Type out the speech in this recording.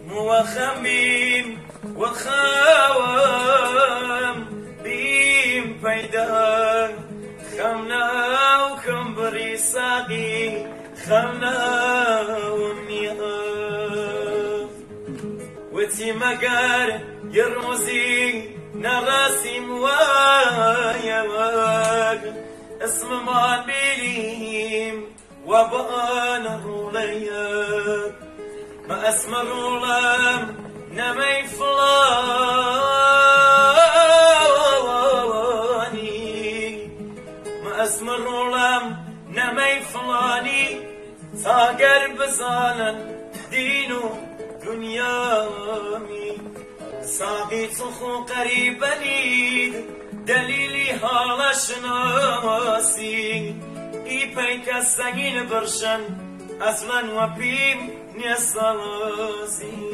وخمين وخاوم بيم بيدان خمنا وكم بريساقي خمنا ومنيها وتي مقار يرمزي نراسي موايا اسم ما بيليم وبانا روليا ما اسمر رولام نمي فلاني ما اسمر رولام نمي فلاني تاقر بزالا دينو دنيامي ساقي تخو قريبني دليلي حالا شناسي إيبايك السجين برشن أصلا وبيم نسالسي